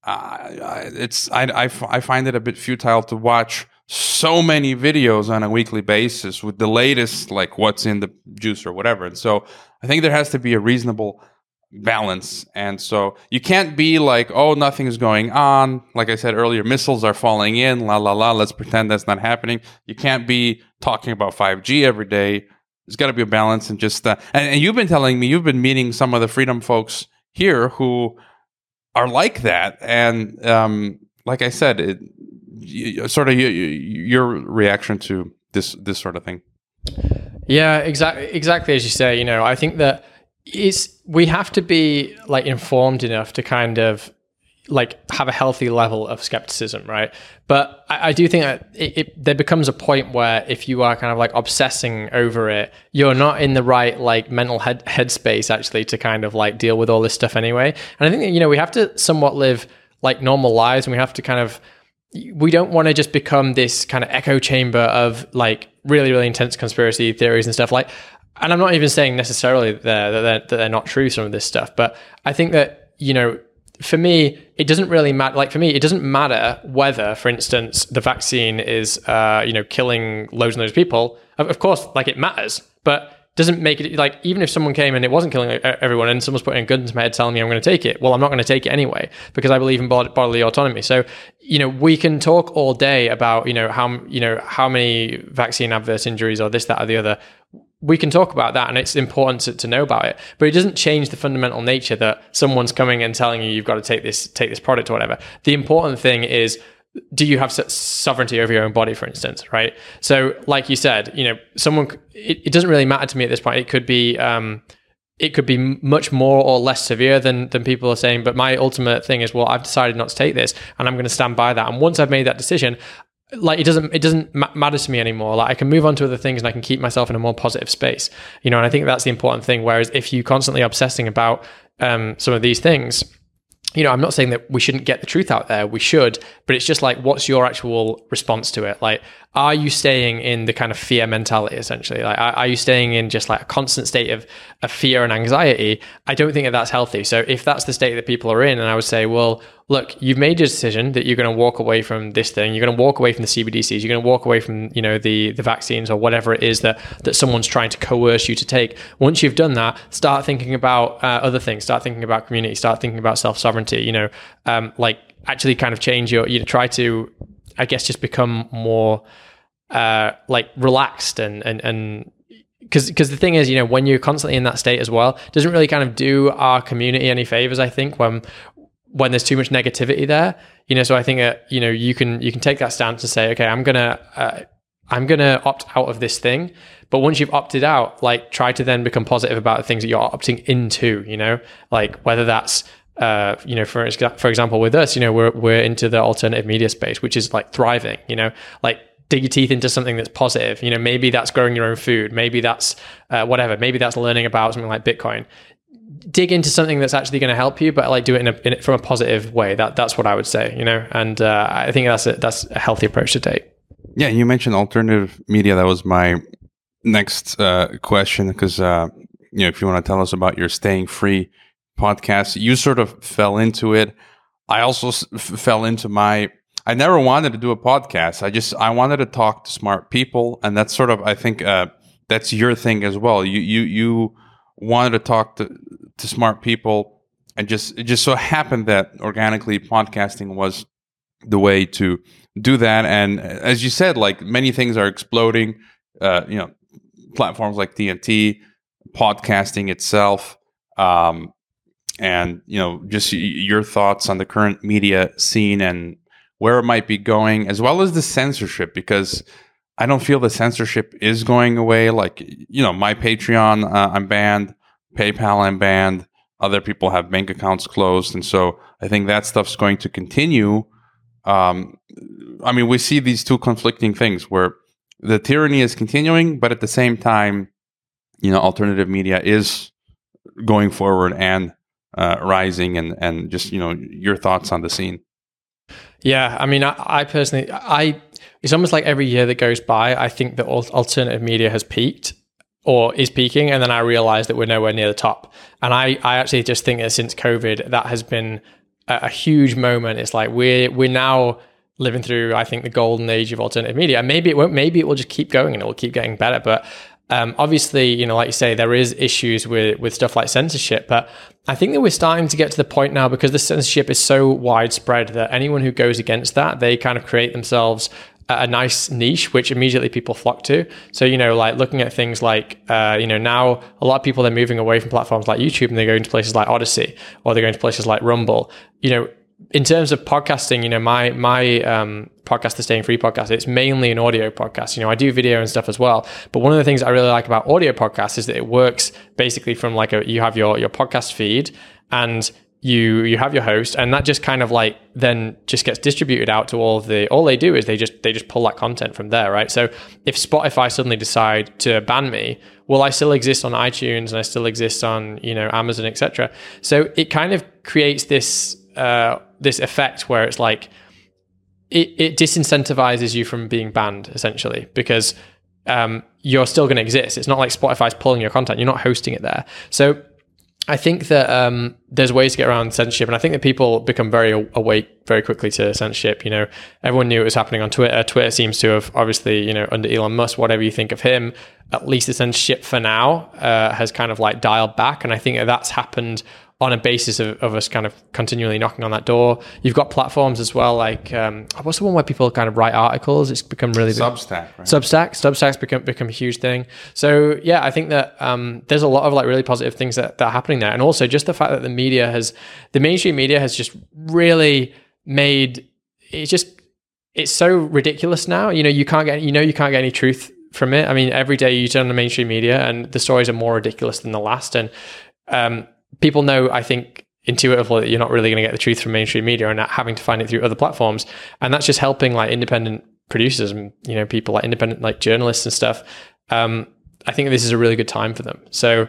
Uh, it's I, I, I find it a bit futile to watch so many videos on a weekly basis with the latest, like what's in the juice or whatever. And so I think there has to be a reasonable balance. And so you can't be like, oh, nothing is going on. Like I said earlier, missiles are falling in, la, la, la. Let's pretend that's not happening. You can't be talking about five G every day. There's got to be a balance. And just, uh, and, and you've been telling me, you've been meeting some of the Freedom folks here who are like that. And um, like I said, it, you, sort of you, your reaction to this this sort of thing. Yeah, exactly. Exactly as you say. You know, I think that it's we have to be like informed enough to kind of like have a healthy level of skepticism, right? But I, I do think that it, it, there becomes a point where if you are kind of like obsessing over it, you're not in the right like mental head headspace actually to kind of like deal with all this stuff anyway. And I think that, you know, we have to somewhat live like normal lives, and we have to kind of, we don't want to just become this kind of echo chamber of like really, really intense conspiracy theories and stuff. Like, and I'm not even saying necessarily that they're, that they're, that they're not true, some of this stuff, but I think that, you know, for me, it doesn't really matter. Like for me, it doesn't matter whether, for instance, the vaccine is, uh, you know, killing loads and loads of people. Of, of course, like it matters, but doesn't make it like, even if someone came and it wasn't killing everyone and someone's putting a gun to my head telling me I'm going to take it, well, I'm not going to take it anyway because I believe in bod- bodily autonomy. So, you know, we can talk all day about, you know, how, you know, how many vaccine adverse injuries or this, that, or the other. We can talk about that and it's important to, to know about it, but it doesn't change the fundamental nature that someone's coming and telling you you've got to take this, take this product or whatever. The important thing is, do you have sovereignty over your own body, for instance, right? So like you said, you know, someone, it, it doesn't really matter to me at this point. It could be, um, it could be much more or less severe than, than people are saying. But my ultimate thing is, well, I've decided not to take this and I'm going to stand by that. And once I've made that decision, like it doesn't, it doesn't ma- matter to me anymore. Like I can move on to other things and I can keep myself in a more positive space, you know, and I think that's the important thing. Whereas if you constantly obsessing about, um, some of these things, you know, I'm not saying that we shouldn't get the truth out there. We should, but it's just like, what's your actual response to it? Like, are you staying in the kind of fear mentality, essentially? Like, are, are you staying in just like a constant state of, of fear and anxiety? I don't think that that's healthy. So if that's the state that people are in, and I would say, well, look, you've made your decision that you're going to walk away from this thing. You're going to walk away from the C B D Cs. You're going to walk away from, you know, the the vaccines or whatever it is that that someone's trying to coerce you to take. Once you've done that, start thinking about uh, other things. Start thinking about community. Start thinking about self-sovereignty. You know, um, like actually kind of change your. You know, try to, I guess, just become more uh, like relaxed and and and. Because because the thing is, you know, when you're constantly in that state as well, it doesn't really kind of do our community any favors, I think, when when there's too much negativity there, you know. So I think that, you know, you can you can take that stance and say, okay, I'm gonna uh, I'm gonna opt out of this thing. But once you've opted out, like try to then become positive about the things that you're opting into, you know, like whether that's uh, you know, for for example, with us, you know, we're we're into the alternative media space, which is like thriving, you know, like dig your teeth into something that's positive. You know, maybe that's growing your own food, maybe that's uh, whatever, maybe that's learning about something like Bitcoin. Dig into something that's actually going to help you, but like do it in a, in a from a positive way. That that's what I would say, you know. And uh, I think that's a, that's a healthy approach to take. Yeah, you mentioned alternative media. That was my next uh, question, because uh, you know, if you want to tell us about your Staying Free podcast, you sort of fell into it. I also s- f- fell into my. I never wanted to do a podcast. I just I wanted to talk to smart people, and that's sort of I think uh, that's your thing as well. You you you wanted to talk to to smart people, and just it just so happened that organically podcasting was the way to do that. And as you said, like many things are exploding. Uh, you know, platforms like T N T, podcasting itself, um, and you know, just y- your thoughts on the current media scene and where it might be going, as well as the censorship, because I don't feel the censorship is going away. Like, you know, my Patreon, uh, I'm banned. PayPal, I'm banned. Other people have bank accounts closed. And so I think that stuff's going to continue. Um, I mean, we see these two conflicting things where the tyranny is continuing, but at the same time, you know, alternative media is going forward and uh, rising. And, and just, you know, your thoughts on the scene. Yeah, I mean, I, I personally, I it's almost like every year that goes by, I think that al- alternative media has peaked or is peaking, and then I realize that we're nowhere near the top. And I, I actually just think that since COVID, that has been a, a huge moment. It's like we're we're now living through, I think, the golden age of alternative media. And maybe it won't. Maybe it will just keep going and it will keep getting better. But um, obviously, you know, like you say, there is issues with with stuff like censorship. But I think that we're starting to get to the point now, because the censorship is so widespread that anyone who goes against that, they kind of create themselves a nice niche, which immediately people flock to. So, you know, like looking at things like, uh, you know, now a lot of people, they're moving away from platforms like YouTube and they're going to places like Odyssey, or they're going to places like Rumble. You know, in terms of podcasting, you know, my my um, podcast, the Staying Free podcast, it's mainly an audio podcast. You know, I do video and stuff as well. But one of the things I really like about audio podcasts is that it works basically from like a, you have your your podcast feed, and you you have your host, and that just kind of like then just gets distributed out to all of the, all they do is they just they just pull that content from there, right? So if Spotify suddenly decide to ban me, well, I still exist on iTunes and I still exist on, you know, Amazon, et cetera. So it kind of creates this uh, this effect where it's like it, it disincentivizes you from being banned, essentially, because um, you're still going to exist. It's not like Spotify's pulling your content. You're not hosting it there. So I think that um, there's ways to get around censorship, and I think that people become very awake very quickly to censorship. You know, everyone knew it was happening on Twitter. Twitter seems to have obviously, you know, under Elon Musk, whatever you think of him, at least the censorship for now uh, has kind of like dialed back, and I think that that's happened on a basis of, of us kind of continually knocking on that door. You've got platforms as well, like um, what's the one where people kind of write articles? It's become really big. Substack, right? Substack. Substack's become become a huge thing. So yeah, I think that um, there's a lot of like really positive things that, that are happening there, and also just the fact that the media has, the mainstream media has just really made it's just it's so ridiculous now. You know, you can't get you know you can't get any truth from it. I mean, every day you turn on the mainstream media, and the stories are more ridiculous than the last, and um, people know, I think, intuitively that you're not really going to get the truth from mainstream media and not having to find it through other platforms. And that's just helping like independent producers and, you know, people like independent like journalists and stuff. Um, I think this is a really good time for them. So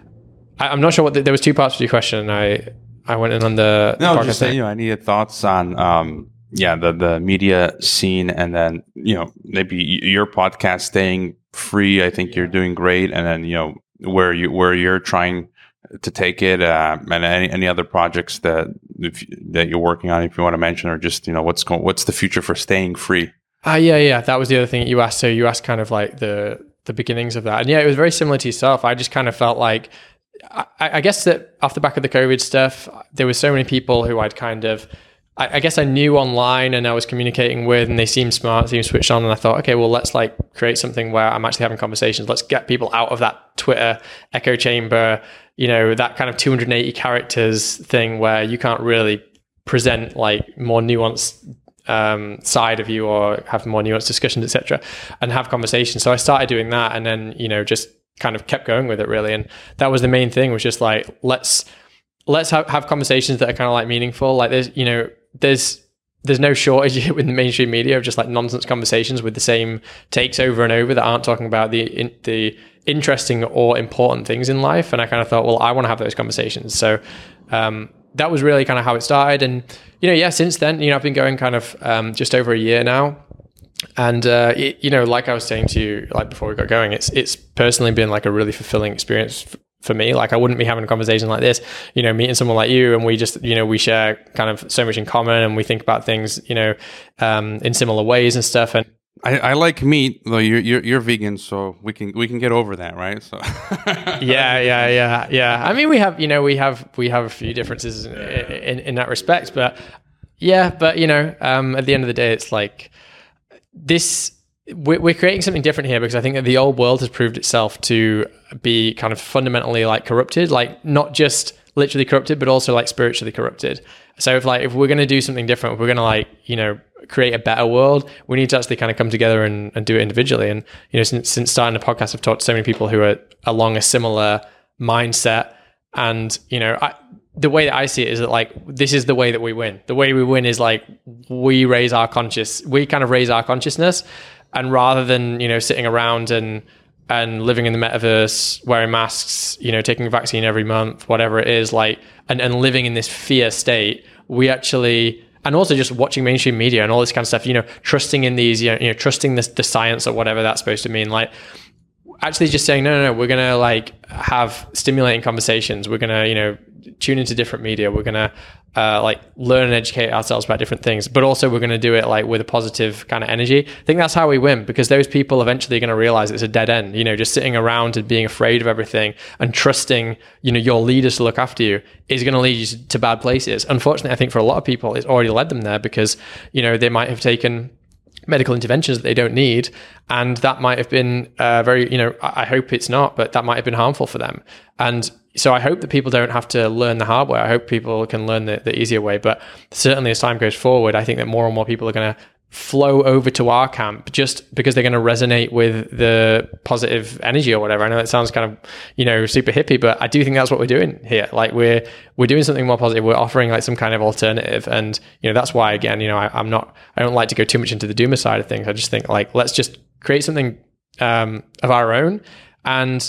I, I'm not sure what the, there was two parts to your question. I I went in on the no, the just saying, you know, I needed thoughts on um, yeah the the media scene, and then you know maybe your podcast staying free. I think you're doing great, and then you know where you where you're trying to take it, uh, and any, any other projects that if, that you're working on, if you want to mention, or just you know what's going, what's the future for staying free? Ah, uh, yeah, yeah, that was the other thing that you asked. So you asked kind of like the the beginnings of that, and yeah, it was very similar to yourself. I just kind of felt like, I, I guess that off the back of the COVID stuff, there were so many people who I'd kind of, I, I guess I knew online and I was communicating with, and they seemed smart, seemed switched on, and I thought, okay, well, let's like create something where I'm actually having conversations. Let's get people out of that Twitter echo chamber. You know, that kind of two hundred eighty characters thing where you can't really present like more nuanced um, side of you or have more nuanced discussions, et cetera, and have conversations. So I started doing that, and then, you know, just kind of kept going with it really. And that was the main thing, was just like, let's, let's have, have conversations that are kind of like meaningful. Like there's, you know, there's, there's no shortage with the mainstream media of just like nonsense conversations with the same takes over and over that aren't talking about the in, the interesting or important things in life. And I kind of thought, well, I want to have those conversations. So um, that was really kind of how it started. And, you know, yeah, since then, you know, I've been going kind of um, just over a year now. And, uh, it, you know, like I was saying to you, like before we got going, it's, it's personally been like a really fulfilling experience f- for me. Like I wouldn't be having a conversation like this, you know, meeting someone like you, and we just, you know, we share kind of so much in common, and we think about things, you know, um, in similar ways and stuff. And I, I like meat, though. You're, you're you're vegan, so we can we can get over that, right? So yeah, yeah, yeah, yeah. I mean, we have, you know, we have we have a few differences in, in, in that respect, but yeah, but you know, um, at the end of the day, it's like this. We're, we're creating something different here, because I think that the old world has proved itself to be kind of fundamentally like corrupted, like not just literally corrupted, but also like spiritually corrupted. So if like if we're going to do something different, if we're going to like, you know, create a better world, we need to actually kind of come together and, and do it individually. And, you know, since, since starting the podcast, I've talked to so many people who are along a similar mindset. And, you know, I, the way that I see it is that like, this is the way that we win. The way we win is like, we raise our conscious, we kind of raise our consciousness. And rather than, you know, sitting around and, and living in the metaverse, wearing masks, you know, taking a vaccine every month, whatever it is, like, and, and living in this fear state, we actually, and also just watching mainstream media and all this kind of stuff, you know, trusting in these, you know, you know trusting this, the science or whatever that's supposed to mean, like actually just saying, no, no, no, we're going to like have stimulating conversations. We're going to, you know, tune into different media. We're going to uh, like learn and educate ourselves about different things, but also we're going to do it like with a positive kind of energy. I think that's how we win, because those people eventually are going to realize it's a dead end, you know, just sitting around and being afraid of everything and trusting, you know, your leaders to look after you is going to lead you to bad places. Unfortunately, I think for a lot of people, it's already led them there, because, you know, they might have taken medical interventions that they don't need, and that might have been uh, very, you know, I hope it's not, but that might have been harmful for them. And so I hope that people don't have to learn the hard way. I hope people can learn the, the easier way. But certainly as time goes forward, I think that more and more people are going to flow over to our camp just because they're going to resonate with the positive energy or whatever. I know it sounds kind of, you know, super hippie, but I do think that's what we're doing here. Like we're, we're doing something more positive. We're offering like some kind of alternative. And, you know, that's why, again, you know, I, I'm not, I don't like to go too much into the doomer side of things. I just think like, let's just create something um, of our own and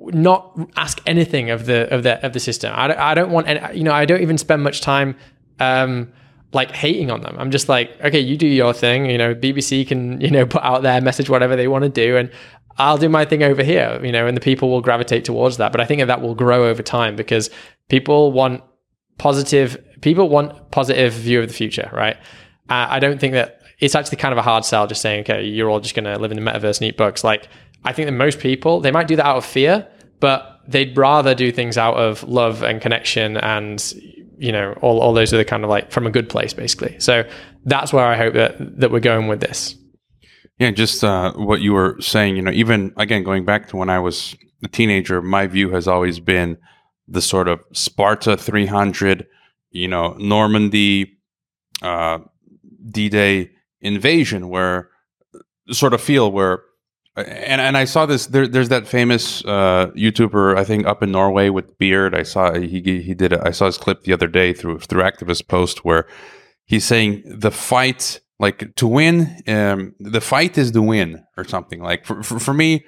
not ask anything of the, of the, of the system. I don't, I don't want any, you know, I don't even spend much time, um, like hating on them. I'm just like, okay, you do your thing, you know, B B C can, you know, put out their message, whatever they want to do. And I'll do my thing over here, you know, and the people will gravitate towards that. But I think that, that will grow over time because people want positive, people want positive view of the future, right? Uh, I don't think that it's actually kind of a hard sell just saying, okay, you're all just going to live in the metaverse and eat books. Like, I think that most people, they might do that out of fear, but they'd rather do things out of love and connection and, you know, all, all those are the kind of like from a good place, basically. So that's where I hope that, that we're going with this. Yeah, just uh, what you were saying, you know, even, again, going back to when I was a teenager, my view has always been the sort of Sparta three hundred, you know, Normandy, uh, D-Day invasion, where sort of feel where, and, and I saw this, there, there's that famous uh, YouTuber, I think, up in Norway with beard. I saw, he he did, a, I saw his clip the other day through, through Activist Post where he's saying the fight, like to win, um, the fight is the win or something. Like for, for, for me,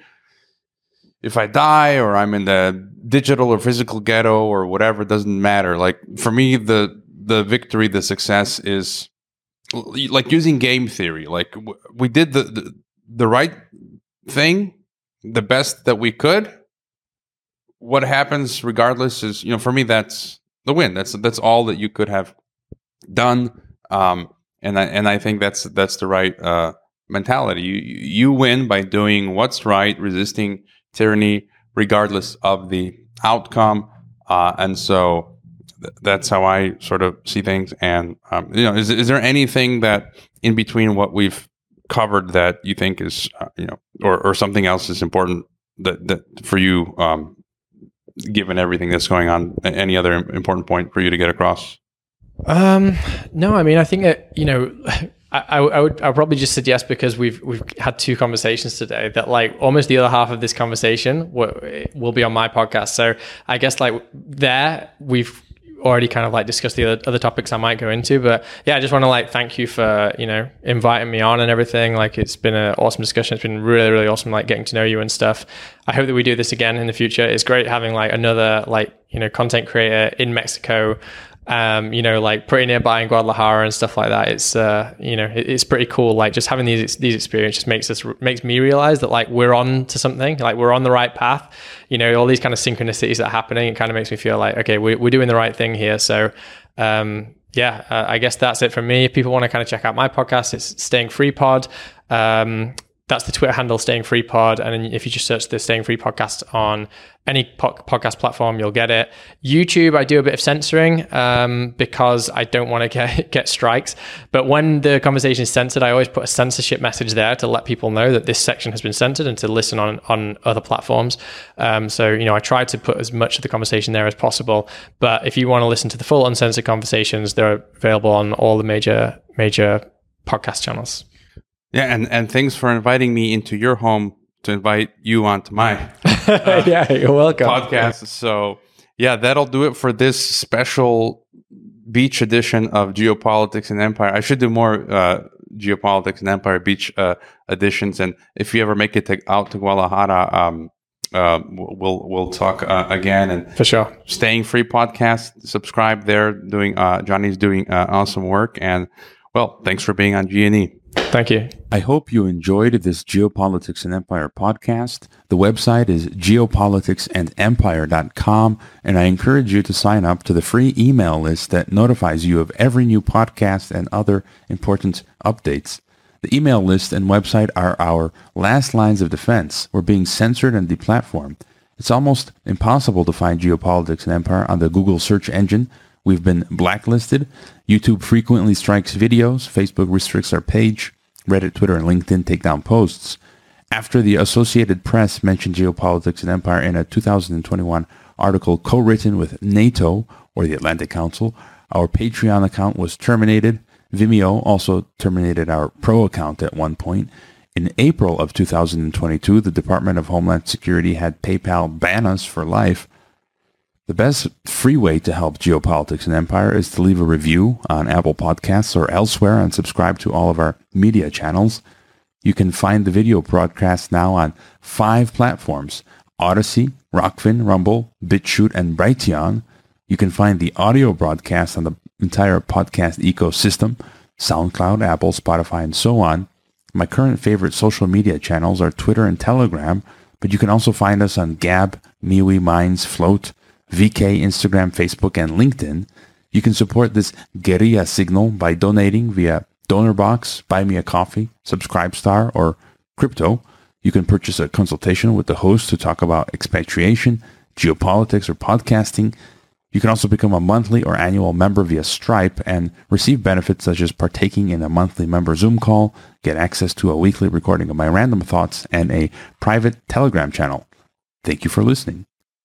if I die or I'm in the digital or physical ghetto or whatever, it doesn't matter. Like for me, the the victory, the success is like using game theory. Like w- we did the, the the right thing, the best that we could. What happens regardless is, you know, for me, that's the win. That's that's all that you could have done. Um, And I and I think that's that's the right uh, mentality. You you win by doing what's right, resisting tyranny, regardless of the outcome. Uh, and so th- that's how I sort of see things. And um, you know, is is there anything that in between what we've covered that you think is uh, you know, or or something else is important that that for you, um, given everything that's going on? Any other important point for you to get across? Um, no, I mean, I think that, you know, I, I would, I would probably just suggest, because we've, we've had two conversations today, that like almost the other half of this conversation will, will be on my podcast. So I guess like there we've already kind of like discussed the other, other topics I might go into, but yeah, I just want to like thank you for, you know, inviting me on and everything. Like it's been an awesome discussion. It's been really, really awesome, like getting to know you and stuff. I hope that we do this again in the future. It's great having like another like, you know, content creator in Mexico, um, you know, like pretty nearby in Guadalajara and stuff like that. It's, uh, you know, it, it's pretty cool. Like just having these, these experiences makes us, makes me realize that like we're on to something, like we're on the right path, you know, all these kind of synchronicities that are happening. It kind of makes me feel like, okay, we, we're doing the right thing here. So, um, yeah, uh, I guess that's it from me. If people want to kind of check out my podcast, it's Staying Free Pod. Um, That's the Twitter handle, Staying Free Pod. And then if you just search the Staying Free Podcast on any po- podcast platform, you'll get it. YouTube, I do a bit of censoring um, because I don't want to get, get strikes. But when the conversation is censored, I always put a censorship message there to let people know that this section has been censored and to listen on, on other platforms. Um, so, you know, I try to put as much of the conversation there as possible. But if you want to listen to the full uncensored conversations, they're available on all the major, major podcast channels. Yeah, and, and thanks for inviting me into your home to invite you onto my uh, yeah, you're welcome. podcast. So yeah, that'll do it for this special beach edition of Geopolitics and Empire. I should do more uh, Geopolitics and Empire beach uh, editions. And if you ever make it to, out to Guadalajara, um, uh, we'll we'll talk uh, again. And for sure, Staying Free Podcast. Subscribe there. Doing uh, Johnny's doing uh, awesome work. And well, thanks for being on G and E. Thank you. I hope you enjoyed this Geopolitics and Empire podcast. The website is geopolitics and empire dot com, and I encourage you to sign up to the free email list that notifies you of every new podcast and other important updates. The email list and website are our last lines of defense. We're being censored and deplatformed. It's almost impossible to find Geopolitics and Empire on the Google search engine. We've been blacklisted. YouTube frequently strikes videos. Facebook restricts our page. Reddit, Twitter, and LinkedIn take down posts. After the Associated Press mentioned Geopolitics and Empire in a two thousand twenty-one article co-written with NATO, or the Atlantic Council, our Patreon account was terminated. Vimeo also terminated our Pro account at one point. In April of two thousand twenty-two, the Department of Homeland Security had PayPal ban us for life. The best free way to help Geopolitics and Empire is to leave a review on Apple Podcasts or elsewhere and subscribe to all of our media channels. You can find the video broadcast now on five platforms: Odyssey, Rockfin, Rumble, BitChute, and Brighteon. You can find the audio broadcast on the entire podcast ecosystem: SoundCloud, Apple, Spotify, and so on. My current favorite social media channels are Twitter and Telegram, but you can also find us on Gab, MeWe, Minds, Float, V K, Instagram, Facebook, and LinkedIn. You can support this guerrilla signal by donating via DonorBox, Buy Me a Coffee, Subscribestar, or Crypto. You can purchase a consultation with the host to talk about expatriation, geopolitics, or podcasting. You can also become a monthly or annual member via Stripe and receive benefits such as partaking in a monthly member Zoom call, get access to a weekly recording of my random thoughts, and a private Telegram channel. Thank you for listening.